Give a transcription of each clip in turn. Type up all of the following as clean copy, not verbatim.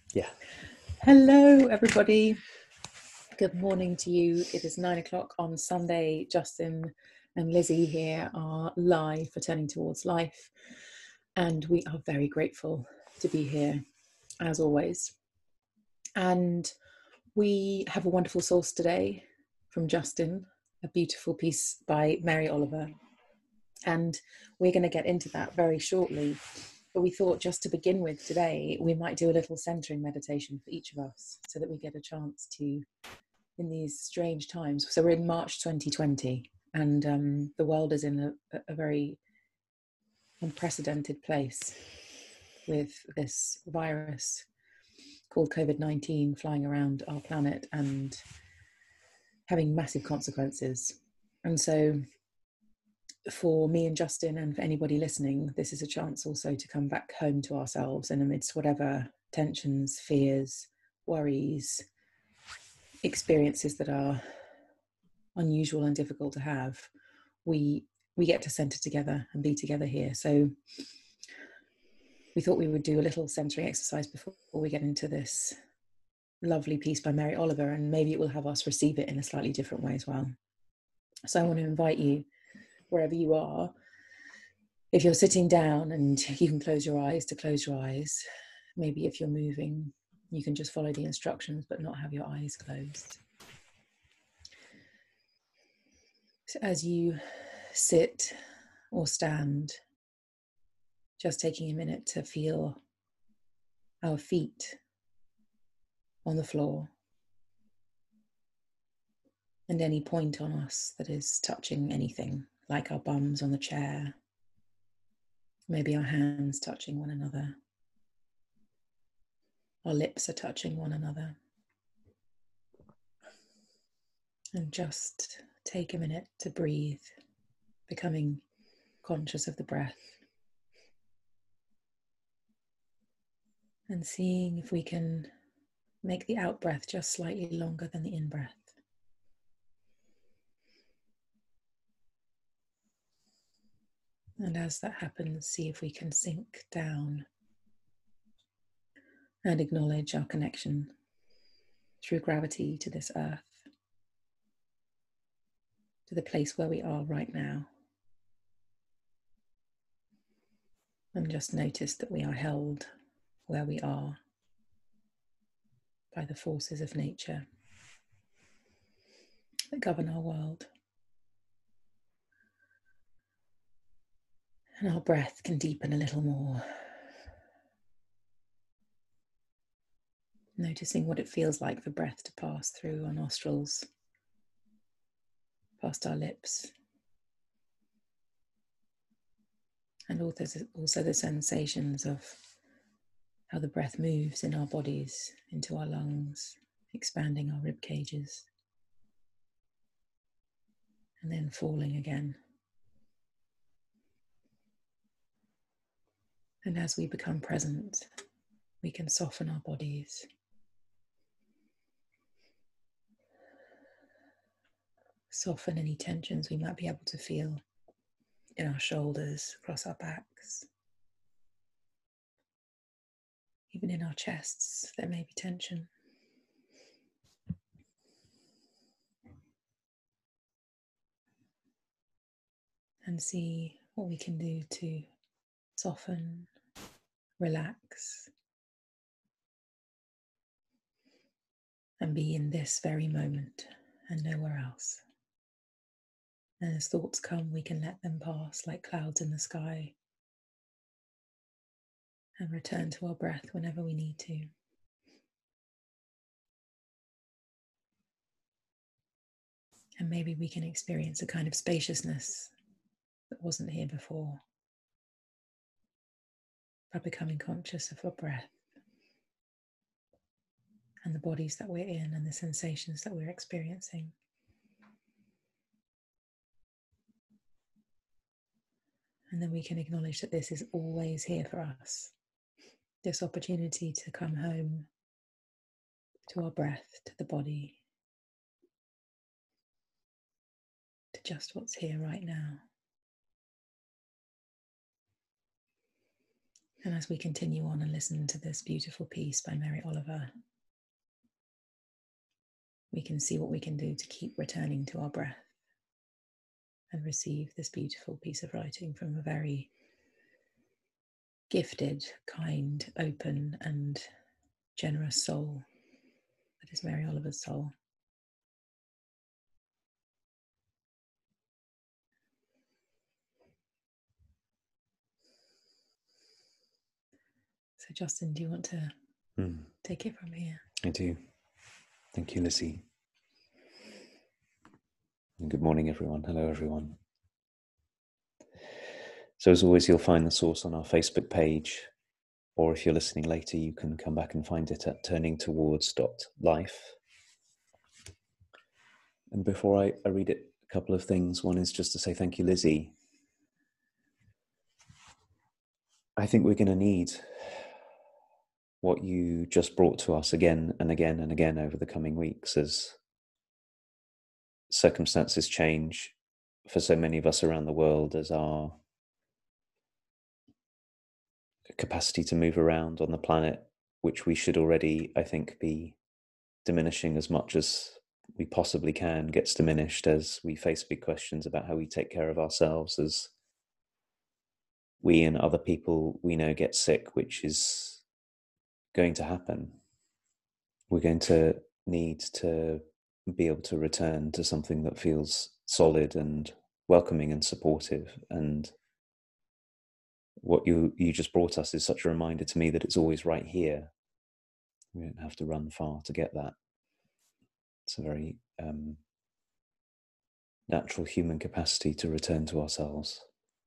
Yeah. Hello, everybody. Good morning to you. It is 9 o'clock on Sunday. Justin and Lizzie here are live for Turning Towards Life, and we are very grateful to be here, as always. And we have a wonderful source today from Justin, a beautiful piece by Mary Oliver, and we're going to get into that very shortly. But we thought, just to begin with today, we might do a little centering meditation for each of us so that we get a chance to, in these strange times. So we're in March 2020, and the world is in a very unprecedented place with this virus called COVID-19 flying around our planet and having massive consequences. And so for me and Justin, and for anybody listening, this is a chance also to come back home to ourselves, and amidst whatever tensions, fears, worries, experiences that are unusual and difficult to have, we get to center together and be together here. So we thought we would do a little centering exercise before we get into this lovely piece by Mary Oliver, and maybe it will have us receive it in a slightly different way as well. So I want to invite you, wherever you are, if you're sitting down and you can close your eyes, to close your eyes. Maybe if you're moving, you can just follow the instructions but not have your eyes closed. So as you sit or stand, just taking a minute to feel our feet on the floor and any point on us that is touching anything, like our bums on the chair, maybe our hands touching one another, our lips are touching one another. And just take a minute to breathe, becoming conscious of the breath, and seeing if we can make the out breath just slightly longer than the in breath. And as that happens, see if we can sink down and acknowledge our connection through gravity to this earth, to the place where we are right now. And just notice that we are held where we are by the forces of nature that govern our world. And our breath can deepen a little more, noticing what it feels like for breath to pass through our nostrils, past our lips, and also the sensations of how the breath moves in our bodies into our lungs, expanding our rib cages, and then falling again. And as we become present, we can soften our bodies, soften any tensions we might be able to feel in our shoulders, across our backs. Even in our chests, there may be tension. And see what we can do to soften, relax, and be in this very moment and nowhere else. And as thoughts come, we can let them pass like clouds in the sky and return to our breath whenever we need to. And maybe we can experience a kind of spaciousness that wasn't here before by becoming conscious of our breath and the bodies that we're in and the sensations that we're experiencing. And then we can acknowledge that this is always here for us. This opportunity to come home to our breath, to the body, to just what's here right now. And as we continue on and listen to this beautiful piece by Mary Oliver, we can see what we can do to keep returning to our breath and receive this beautiful piece of writing from a very gifted, kind, open, and generous soul that is Mary Oliver's soul. So Justin, do you want to take it from here? I do. Thank you, Lizzie. And good morning, everyone. Hello, everyone. So as always, you'll find the source on our Facebook page, or if you're listening later, you can come back and find it at turningtowards.life. And before I read it, a couple of things. One is just to say thank you, Lizzie. I think we're going to need what you just brought to us again and again and again over the coming weeks as circumstances change for so many of us around the world, as our capacity to move around on the planet, which we should already, I think, be diminishing as much as we possibly can, gets diminished as we face big questions about how we take care of ourselves, as we and other people we know get sick, which is going to happen. We're going to need to be able to return to something that feels solid and welcoming and supportive. And what you just brought us is such a reminder to me that it's always right here. We don't have to run far to get that. It's a very natural human capacity to return to ourselves.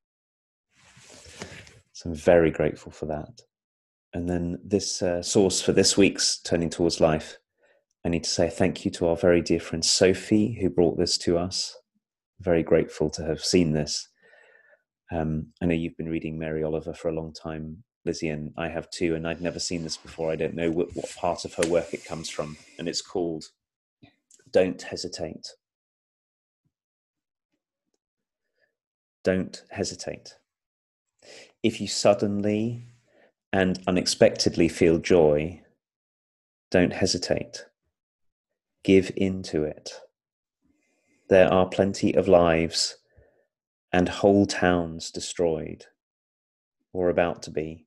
So I'm very grateful for that. And then this source for this week's Turning Towards Life, I need to say thank you to our very dear friend Sophie, who brought this to us. Very grateful to have seen this. I know you've been reading Mary Oliver for a long time, Lizzie, and I have too, and I'd never seen this before. I don't know what part of her work it comes from, and it's called Don't Hesitate. Don't hesitate. If you suddenly and unexpectedly feel joy, don't hesitate. Give in to it. There are plenty of lives and whole towns destroyed, or about to be.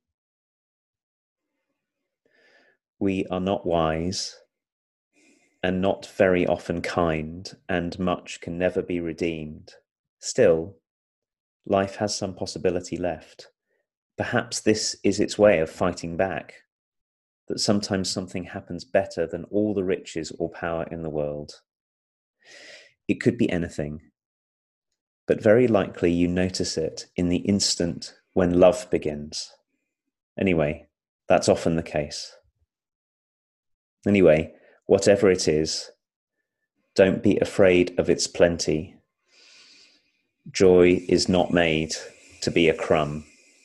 We are not wise and not very often kind, and much can never be redeemed. Still, life has some possibility left. Perhaps this is its way of fighting back, that sometimes something happens better than all the riches or power in the world. It could be anything, but very likely you notice it in the instant when love begins. Anyway, that's often the case. Anyway, whatever it is, don't be afraid of its plenty. Joy is not made to be a crumb.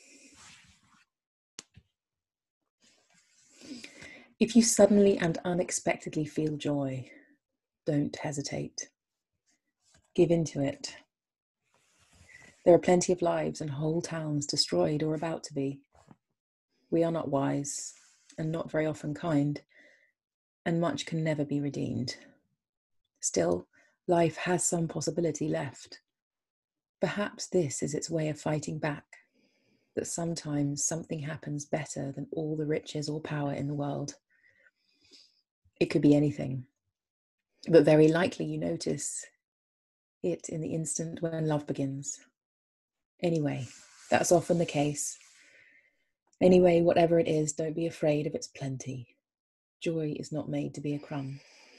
If you suddenly and unexpectedly feel joy, don't hesitate. Give in to it. There are plenty of lives and whole towns destroyed or about to be. We are not wise and not very often kind, and much can never be redeemed. Still, life has some possibility left. Perhaps this is its way of fighting back, that sometimes something happens better than all the riches or power in the world. It could be anything, but very likely you notice it in the instant when love begins. Anyway, that's often the case. Anyway, whatever it is, don't be afraid of its plenty. Joy is not made to be a crumb.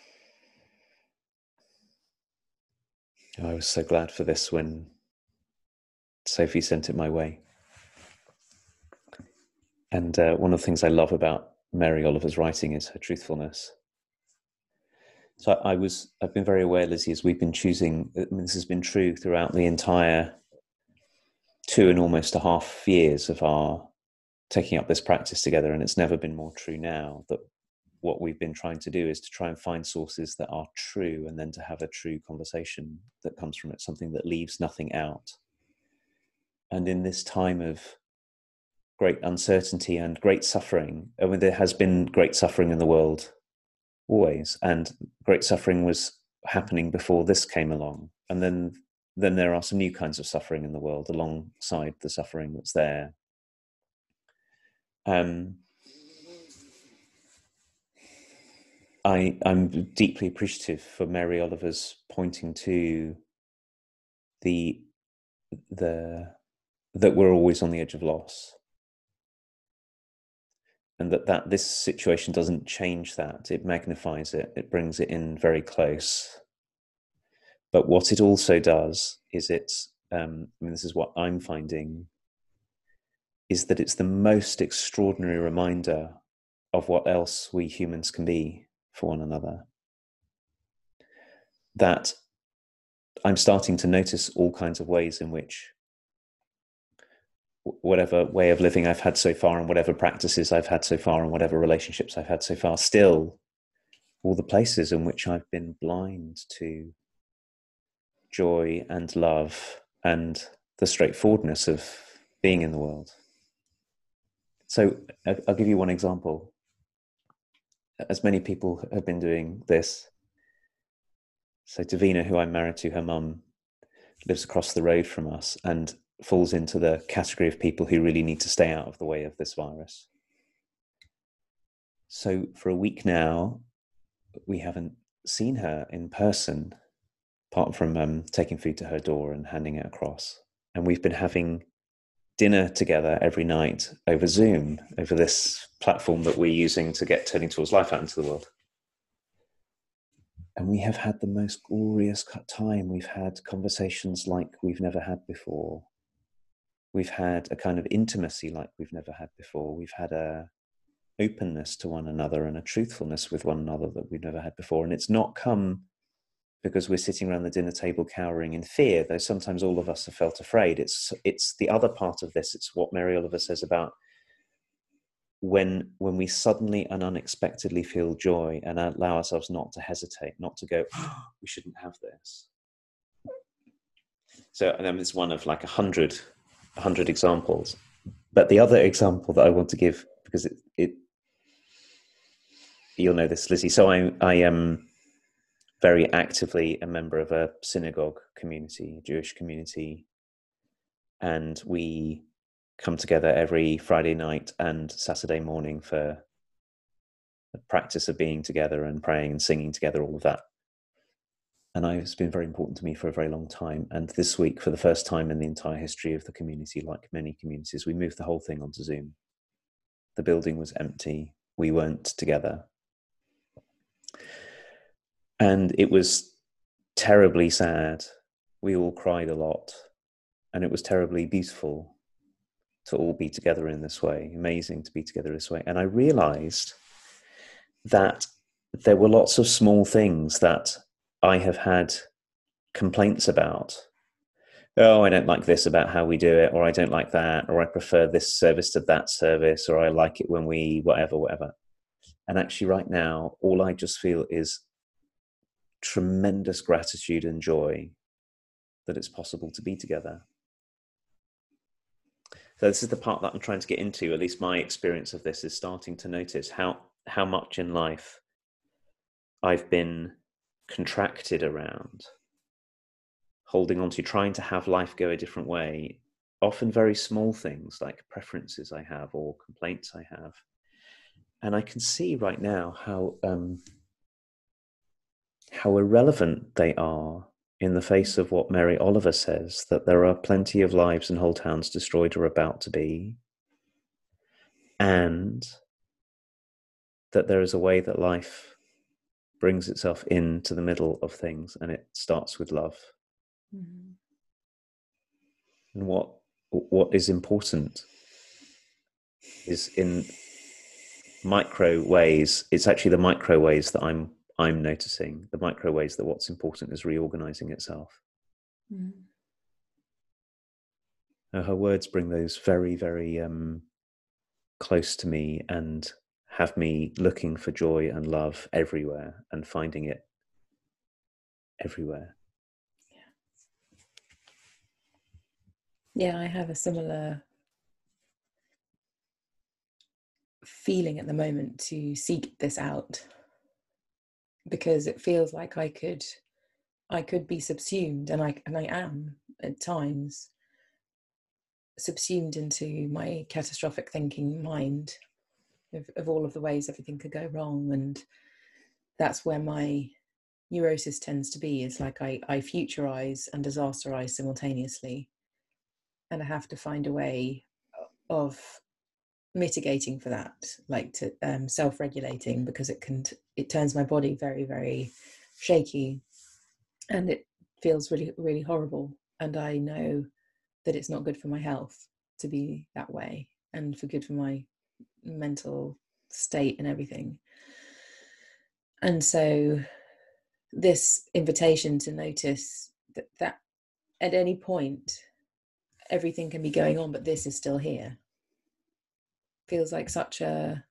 I was so glad for this when Sophie sent it my way. And one of the things I love about Mary Oliver's writing is her truthfulness. So I've been very aware, Lizzie, as we've been choosing, this has been true throughout the entire 2 and almost a half years of our taking up this practice together, and it's never been more true now, that what we've been trying to do is to try and find sources that are true, and then to have a true conversation that comes from it, something that leaves nothing out. And in this time of great uncertainty and great suffering. I mean, there has been great suffering in the world always, and great suffering was happening before this came along. And then there are some new kinds of suffering in the world alongside the suffering that's there. I'm deeply appreciative for Mary Oliver's pointing to that we're always on the edge of loss, and that this situation doesn't change that. It magnifies it. It brings it in very close. But what it also does is this is what I'm finding, is that it's the most extraordinary reminder of what else we humans can be for one another. That I'm starting to notice all kinds of ways in which whatever way of living I've had so far, and whatever practices I've had so far, and whatever relationships I've had so far, still all the places in which I've been blind to joy and love and the straightforwardness of being in the world. So I'll give you one example. As many people have been doing this. So Davina, who I'm married to, her mum lives across the road from us and falls into the category of people who really need to stay out of the way of this virus. So for a week now, we haven't seen her in person, apart from taking food to her door and handing it across. And we've been having dinner together every night over Zoom, over this platform that we're using to get Turning Towards Life out into the world. And we have had the most glorious time. We've had conversations like we've never had before. We've had a kind of intimacy like we've never had before. We've had a openness to one another and a truthfulness with one another that we've never had before. And it's not come because we're sitting around the dinner table cowering in fear, though sometimes all of us have felt afraid. It's the other part of this. It's what Mary Oliver says about when we suddenly and unexpectedly feel joy and allow ourselves not to hesitate, not to go, oh, we shouldn't have this. So, and then it's one of like 100 examples. But the other example that I want to give, because it you'll know this, Lizzie. So I am very actively a member of a synagogue community, a Jewish community, and we come together every Friday night and Saturday morning for the practice of being together and praying and singing together, all of that. And it's been very important to me for a very long time. And this week, for the first time in the entire history of the community, like many communities, we moved the whole thing onto Zoom. The building was empty. We weren't together. And it was terribly sad. We all cried a lot. And it was terribly beautiful to all be together in this way. Amazing to be together this way. And I realized that there were lots of small things that I have had complaints about. Oh, I don't like this about how we do it, or I don't like that, or I prefer this service to that service, or I like it when we whatever. And actually right now, all I just feel is tremendous gratitude and joy that it's possible to be together. So this is the part that I'm trying to get into. At least my experience of this is starting to notice how much in life I've been contracted around, holding on to, trying to have life go a different way, often very small things like preferences I have or complaints I have. And I can see right now how irrelevant they are in the face of what Mary Oliver says, that there are plenty of lives and whole towns destroyed or about to be, and that there is a way that life brings itself into the middle of things, and it starts with love. Mm-hmm. And what is important is in micro ways. It's actually the micro ways that I'm noticing, the micro ways that what's important is reorganizing itself. Mm. Her words bring those very, very close to me and have me looking for joy and love everywhere and finding it everywhere. Yeah, I have a similar feeling at the moment to seek this out, because it feels like I could be subsumed, and I am at times subsumed into my catastrophic thinking mind of all of the ways everything could go wrong. And that's where my neurosis tends to be, is like I futurize and disasterize simultaneously, and I have to find a way of mitigating for that, like to self-regulating, because it turns my body very, very shaky, and it feels really, really horrible. And I know that it's not good for my health to be that way, and for good for my mental state and everything. And so this invitation to notice that at any point everything can be going on, but this is still here, feels like such a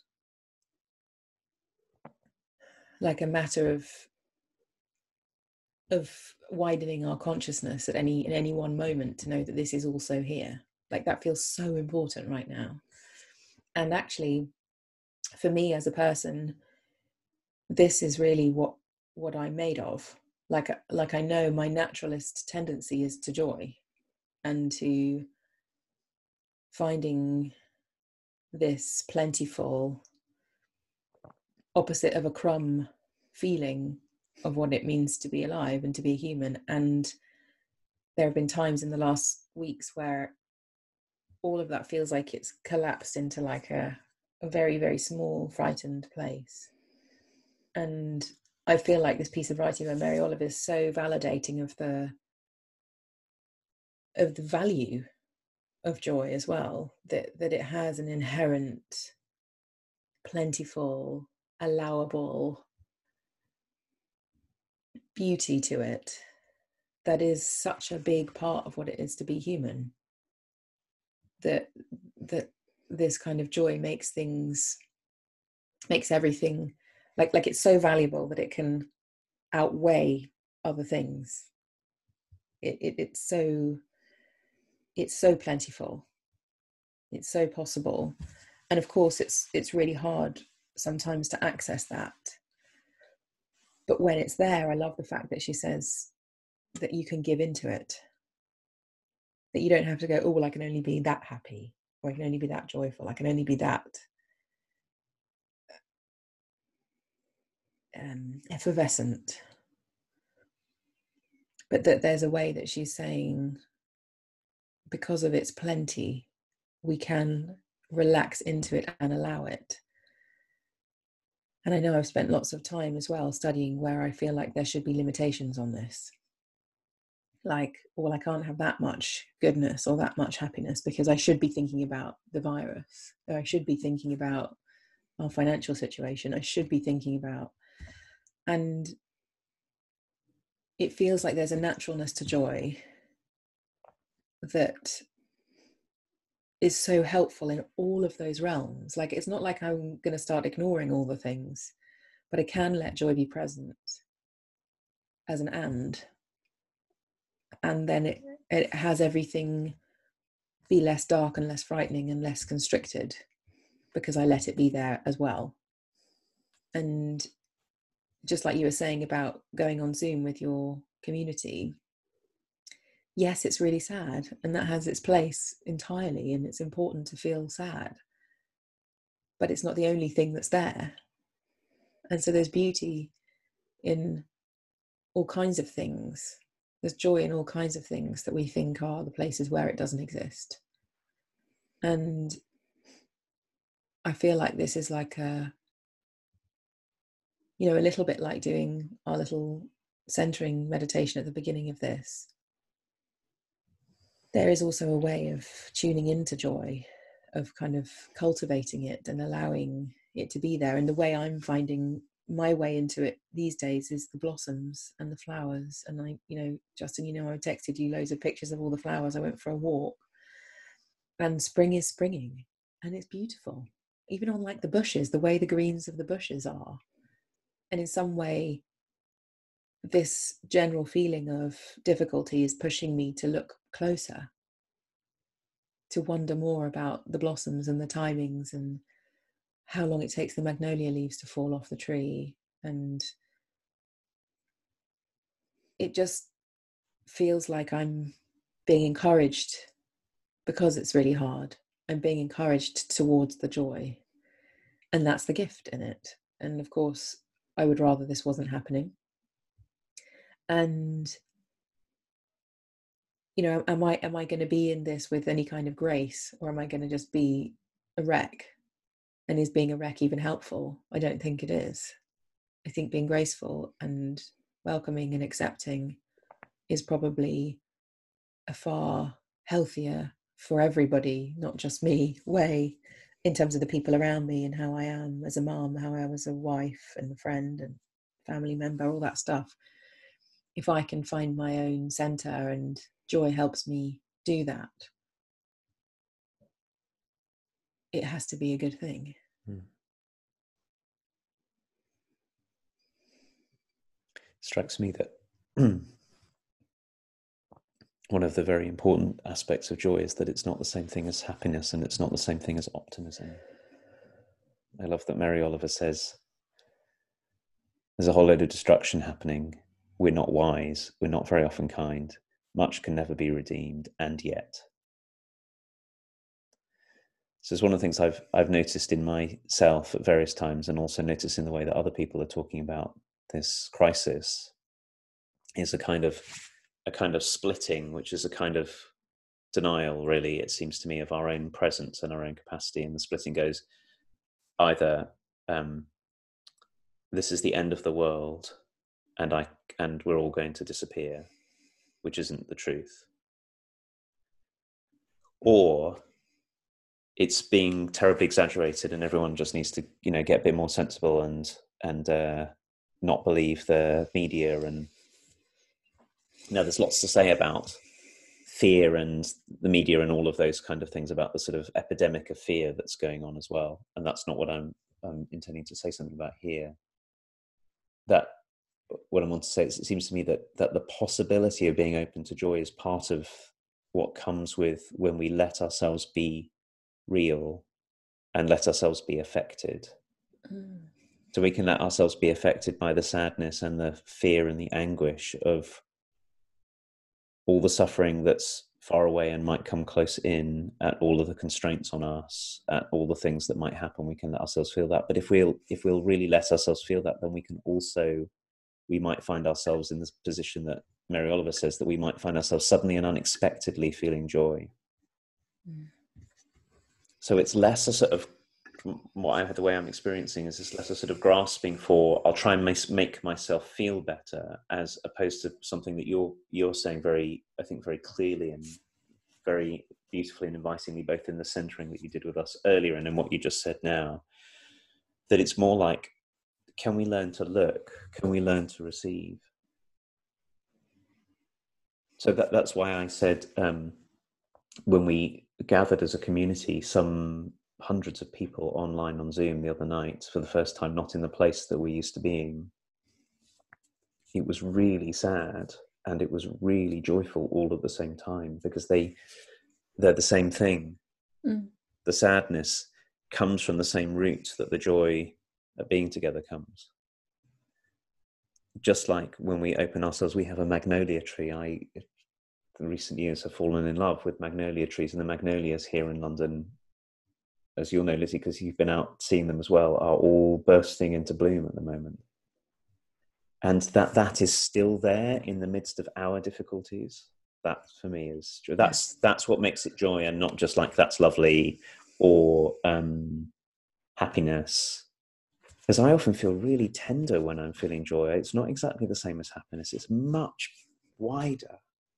matter of widening our consciousness in any one moment, to know that this is also here. Like, that feels so important right now. And actually, for me as a person, this is really what I'm made of. Like I know my naturalist tendency is to joy, and to finding this plentiful, opposite of a crumb feeling of what it means to be alive and to be human. And there have been times in the last weeks where all of that feels like it's collapsed into like a very, very small, frightened place. And I feel like this piece of writing by Mary Oliver is so validating of the value of joy as well, that it has an inherent, plentiful, allowable beauty to it that is such a big part of what it is to be human, that this kind of joy makes everything like it's so valuable that it can outweigh other things. It's so plentiful, it's so possible. And of course it's really hard sometimes to access that, but when it's there, I love the fact that she says that you can give into it, that you don't have to go, oh well, I can only be that happy, or I can only be that joyful, I can only be that effervescent. But that there's a way that she's saying, because of its plenty, we can relax into it and allow it. And I know I've spent lots of time as well studying where I feel like there should be limitations on this. Like, well, I can't have that much goodness or that much happiness because I should be thinking about the virus, or I should be thinking about our financial situation, I should be thinking about. And it feels like there's a naturalness to joy that is so helpful in all of those realms. Like, it's not like I'm going to start ignoring all the things, but I can let joy be present as an and then it has everything be less dark and less frightening and less constricted, because I let it be there as well. And just like you were saying about going on Zoom with your community, yes, it's really sad, and that has its place entirely, and it's important to feel sad, but it's not the only thing that's there. And so there's beauty in all kinds of things. There's joy in all kinds of things that we think are the places where it doesn't exist. And I feel like this is like a little bit like doing our little centering meditation at the beginning of this. There is also a way of tuning into joy, of kind of cultivating it and allowing it to be there. And the way I'm finding my way into it these days is the blossoms and the flowers. And Justin, I texted you loads of pictures of all the flowers. I went for a walk, and spring is springing, and it's beautiful. Even on like the bushes, the way the greens of the bushes are. And in some way, this general feeling of difficulty is pushing me to look closer, to wonder more about the blossoms and the timings and how long it takes the magnolia leaves to fall off the tree. And it just feels like I'm being encouraged, because it's really hard. I'm being encouraged towards the joy. And that's the gift in it. And of course, I would rather this wasn't happening. And, you know, am I going to be in this with any kind of grace, or am I going to just be a wreck? And is being a wreck even helpful? I don't think it is. I think being graceful and welcoming and accepting is probably a far healthier for everybody, not just me, way, in terms of the people around me and how I am as a mum, how I am as a wife and a friend and family member, all that stuff. If I can find my own center and joy helps me do that, it has to be a good thing. Strikes me that one of the very important aspects of joy is that it's not the same thing as happiness, and it's not the same thing as optimism. I love that Mary Oliver says, there's a whole load of destruction happening. We're not wise. We're not very often kind. Much can never be redeemed, and yet. So it's one of the things I've noticed in myself at various times, and also noticed in the way that other people are talking about this crisis, is a kind of splitting, which is a kind of denial, really, it seems to me, of our own presence and our own capacity. And the splitting goes either this is the end of the world, and we're all going to disappear, which isn't the truth, or it's being terribly exaggerated, and everyone just needs to, get a bit more sensible and not believe the media. And there's lots to say about fear and the media and all of those kind of things, about the sort of epidemic of fear that's going on as well. And that's not what I'm intending to say something about here. That what I want to say is, it seems to me that the possibility of being open to joy is part of what comes with when we let ourselves be real and let ourselves be affected. So we can let ourselves be affected by the sadness and the fear and the anguish of all the suffering that's far away and might come close in, at all of the constraints on us, at all the things that might happen. We can let ourselves feel that. But if we'll really let ourselves feel that, then we might find ourselves in this position that Mary Oliver says, that we might find ourselves suddenly and unexpectedly feeling joy. So it's less a sort of, the way I'm experiencing is this less a sort of grasping for, I'll try and make myself feel better, as opposed to something that you're saying very, I think, very clearly and very beautifully and invitingly, both in the centering that you did with us earlier and in what you just said now, that it's more like, can we learn to look? Can we learn to receive? So that's why I said, when we gathered as a community, some hundreds of people online on Zoom the other night for the first time, not in the place that we used to be in, it was really sad and it was really joyful all at the same time, because they're the same thing. The sadness comes from the same root that the joy of being together comes. Just like when we open ourselves, we have a magnolia tree. In recent years, have fallen in love with magnolia trees, and the magnolias here in London, as you'll know, Lizzie, because you've been out seeing them as well, are all bursting into bloom at the moment. And that is still there in the midst of our difficulties. That for me is joy. That's what makes it joy, and not just like that's lovely or happiness. Because I often feel really tender when I'm feeling joy. It's not exactly the same as happiness. It's much wider.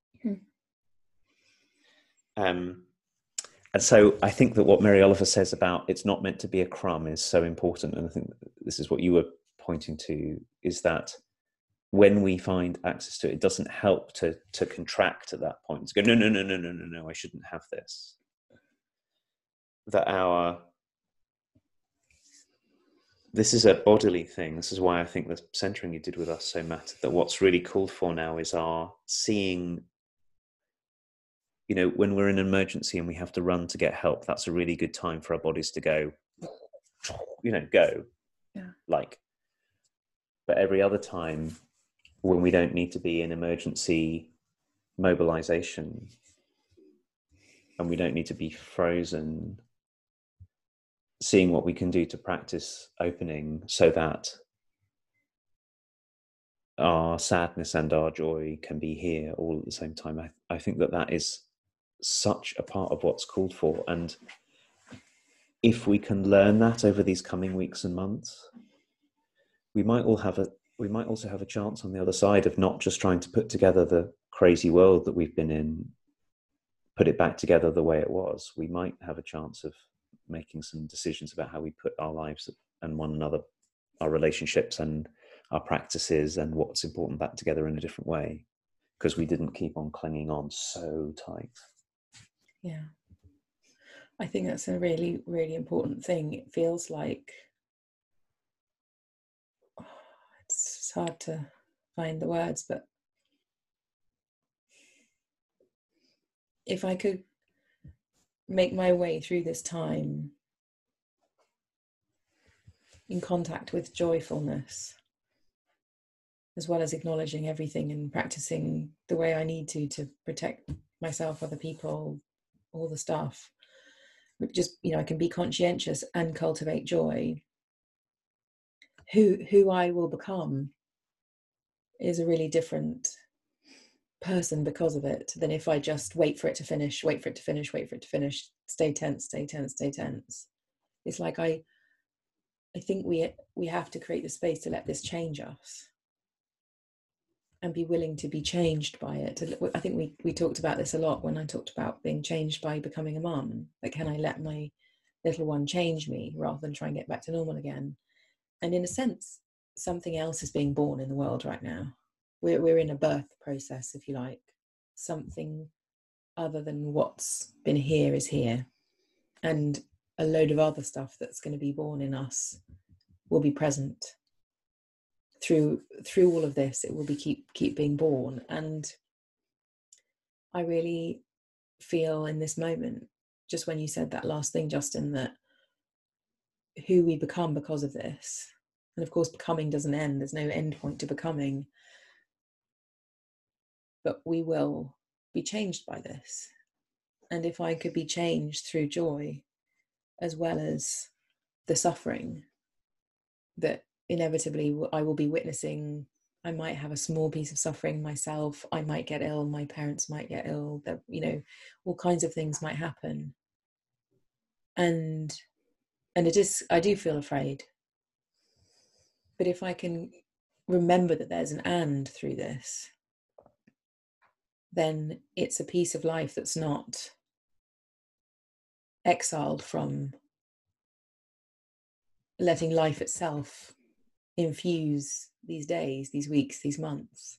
And so I think that what Mary Oliver says about it's not meant to be a crumb is so important. And I think this is what you were pointing to, is that when we find access to it, it doesn't help to contract at that point, to go, no, I shouldn't have this. This is a bodily thing. This is why I think the centering you did with us so mattered, that what's really called for now is our seeing, when we're in an emergency and we have to run to get help, that's a really good time for our bodies to go, go. Yeah. Like, but every other time when we don't need to be in emergency mobilization and we don't need to be frozen, seeing what we can do to practice opening so that our sadness and our joy can be here all at the same time. I think that is such a part of what's called for. And if we can learn that over these coming weeks and months, we might also have a chance on the other side of not just trying to put together the crazy world that we've been in, put it back together the way it was. We might have a chance of making some decisions about how we put our lives and one another, our relationships and our practices and what's important back together in a different way, because we didn't keep on clinging on so tight. Yeah. I think that's a really, really important thing. It feels like it's hard to find the words, but if I could make my way through this time in contact with joyfulness, as well as acknowledging everything and practicing the way I need to protect myself, other people, all the stuff, just, I can be conscientious and cultivate joy. Who I will become is a really different person because of it than if I just wait for it to finish, stay tense. It's like I think we have to create the space to let this change us and be willing to be changed by it. I think we talked about this a lot when I talked about being changed by becoming a mum. Like, can I let my little one change me rather than try and get back to normal again? And in a sense, something else is being born in the world right now. We're in a birth process, if you like. Something other than what's been here is here. And a load of other stuff that's going to be born in us will be present through all of this. It will be keep being born. And I really feel in this moment, just when you said that last thing, Justin, that who we become because of this, and of course becoming doesn't end, there's no end point to becoming, but we will be changed by this. And if I could be changed through joy as well as the suffering that inevitably I will be witnessing, I might have a small piece of suffering myself, I might get ill, my parents might get ill, that all kinds of things might happen, and it is, I do feel afraid, but if I can remember that there's an and through this, then it's a piece of life that's not exiled from letting life itself infuse these days, these weeks, these months.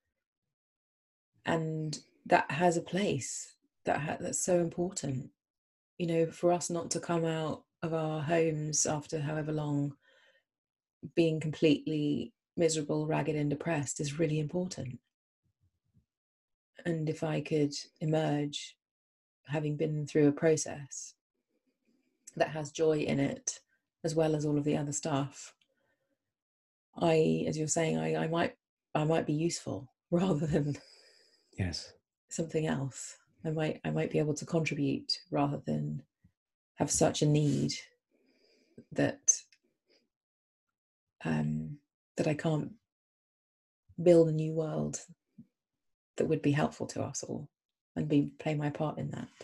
And that has a place, that's so important, for us not to come out of our homes after however long being completely miserable, ragged and depressed is really important. And if I could emerge having been through a process that has joy in it as well as all of the other stuff, as you're saying, I might be useful rather than something else. I might be able to contribute rather than have such a need that that I can't build a new world that would be helpful to us all and play my part in that.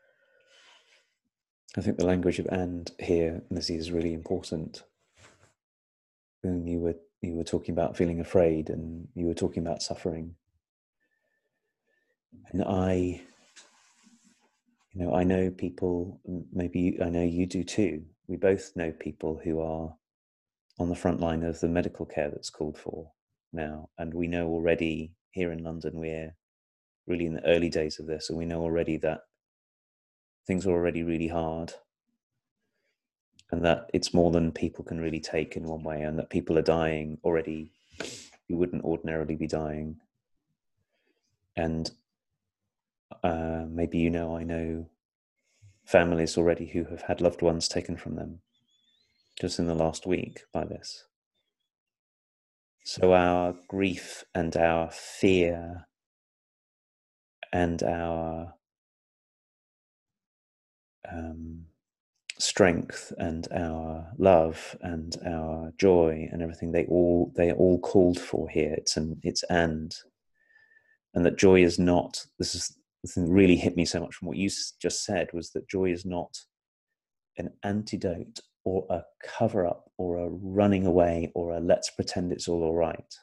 I think the language of "and" here, Lizzie, is really important. And you were talking about feeling afraid, and you were talking about suffering. And I know people, maybe I know you do too. We both know people who are on the front line of the medical care that's called for now. And we know already here in London, we're really in the early days of this, and we know already that things are already really hard, and that it's more than people can really take in one way, and that people are dying already who wouldn't ordinarily be dying. And maybe I know families already who have had loved ones taken from them. just in the last week by this. So our grief and our fear and our strength and our love and our joy and everything, they are all called for here. And that joy is not, this is the thing that really hit me so much from what you just said, was that joy is not an antidote or a cover up or a running away or a let's pretend it's all right.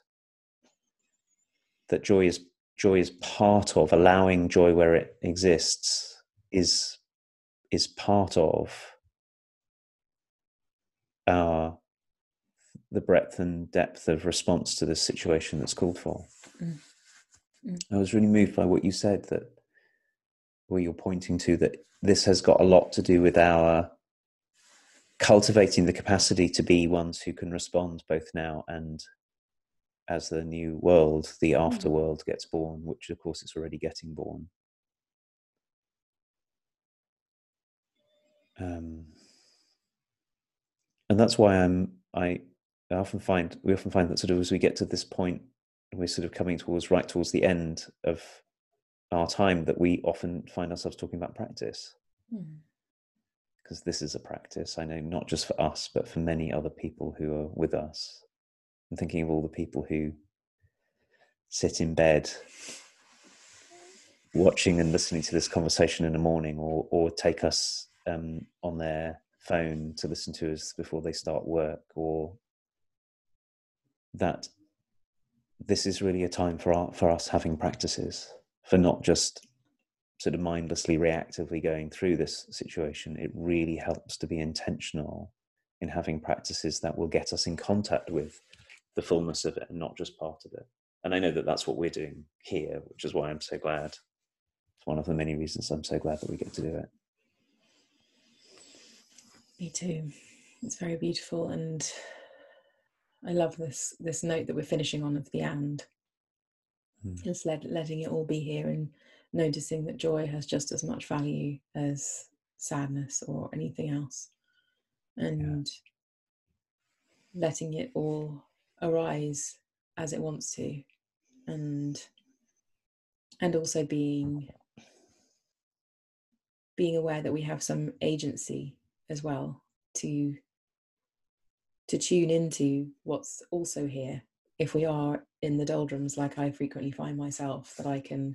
That joy is part of, allowing joy where it exists is part of the breadth and depth of response to this situation that's called for. I was really moved by what you said, that where you're pointing to, that this has got a lot to do with our cultivating the capacity to be ones who can respond both now and as the new world, the afterworld, gets born, which of course it's already getting born. And that's why we often find that sort of as we get to this point, we're sort of coming right towards the end of our time, that we often find ourselves talking about practice. Because this is a practice, I know, not just for us, but for many other people who are with us. I'm thinking of all the people who sit in bed watching and listening to this conversation in the morning, or take us on their phone to listen to us before they start work, or that this is really a time for us having practices, for not just sort of mindlessly, reactively going through this situation. It really helps to be intentional in having practices that will get us in contact with the fullness of it and not just part of it. And I know that that's what we're doing here, which is why I'm so glad. It's one of the many reasons I'm so glad that we get to do it. Me too. It's very beautiful, and I love this note that we're finishing on of the and. Just letting it all be here, and noticing that joy has just as much value as sadness or anything else, and letting it all arise as it wants to, and also being aware that we have some agency as well to tune into what's also here. If we are in the doldrums, like I frequently find myself, that I can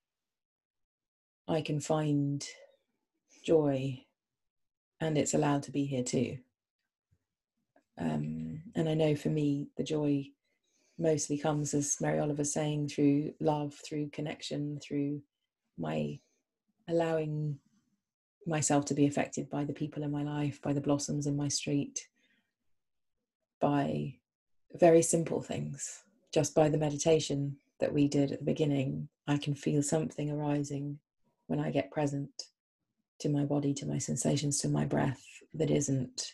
find joy, and it's allowed to be here too. And I know for me, the joy mostly comes, as Mary Oliver's saying, through love, through connection, through my allowing myself to be affected by the people in my life, by the blossoms in my street, by very simple things. Just by the meditation that we did at the beginning, I can feel something arising when I get present to my body, to my sensations, to my breath, that isn't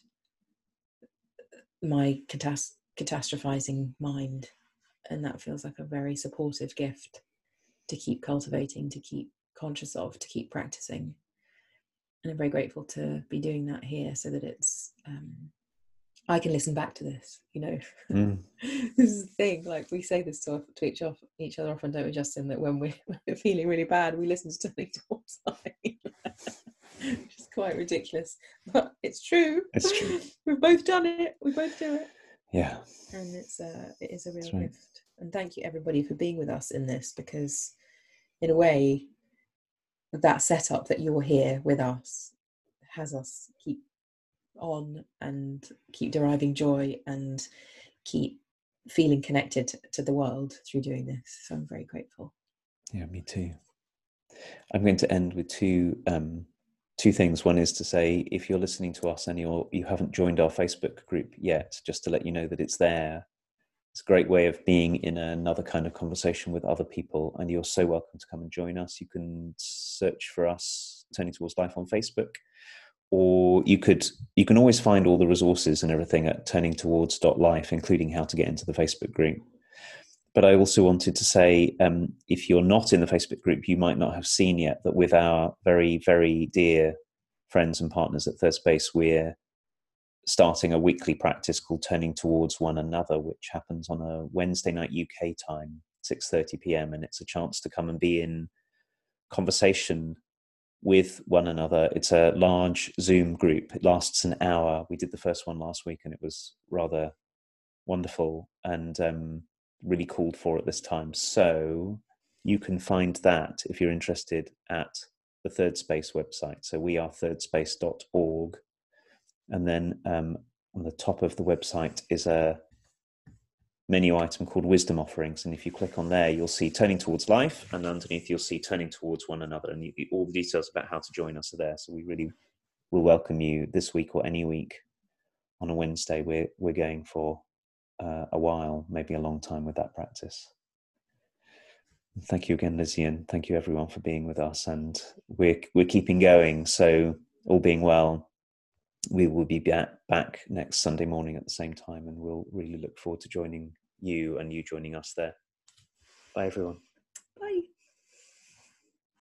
my catastrophizing mind. And that feels like a very supportive gift to keep cultivating, to keep conscious of, to keep practicing. And I'm very grateful to be doing that here, so that it's I can listen back to this, This is the thing, like we say this to each other often, don't we, Justin, that when we're feeling really bad, we listen to Turning Towards Life. Which is quite ridiculous, but it's true. We've both done it. We both do it. Yeah. And it is a real gift. And thank you everybody for being with us in this, because in a way, that setup that you're here with us has us keep on and keep deriving joy and keep feeling connected to the world through doing this. So I'm very grateful. Yeah, me too. I'm going to end with two things. One is to say, if you're listening to us and you haven't joined our Facebook group yet, just to let you know that it's there. It's a great way of being in another kind of conversation with other people, and you're so welcome to come and join us. You can search for us, Turning Towards Life, on Facebook, or you can always find all the resources and everything at turningtowards.life, including how to get into the Facebook group. But I also wanted to say, if you're not in the Facebook group, you might not have seen yet that with our very, very dear friends and partners at Third Space, we're starting a weekly practice called Turning Towards One Another, which happens on a Wednesday night UK time, 6:30 p.m. And it's a chance to come and be in conversation with one another. It's a large Zoom group. It lasts an hour. We did the first one last week and it was rather wonderful and really called for at this time. So you can find that if you're interested at the Third Space website. So we are thirdspace.org. And then on the top of the website is a menu item called Wisdom Offerings. And if you click on there, you'll see Turning Towards Life. And underneath, you'll see Turning Towards One Another. And all the details about how to join us are there. So we really will welcome you this week or any week on a Wednesday. We're going for a while, maybe a long time with that practice. Thank you again, Lizzie, and thank you everyone for being with us. And we're keeping going. So all being well, we will be back next Sunday morning at the same time, and we'll really look forward to joining you and you joining us there. Bye, everyone.